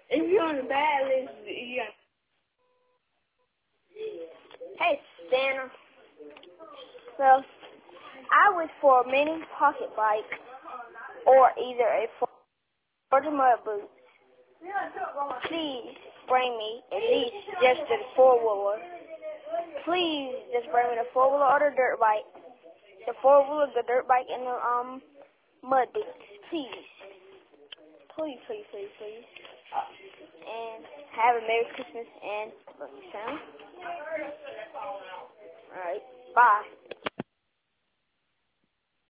If you're on the bad list, you got. Hey, Santa. Well, I wish for a mini pocket bike or either a Ford mud boot. Please bring me at least just the four-wheeler. Please just bring me the four-wheeler or the dirt bike. The four-wheeler, the dirt bike, and the mud boots. Please. Please, please, please, please. And have a Merry Christmas and love you, Santa. Alright, bye.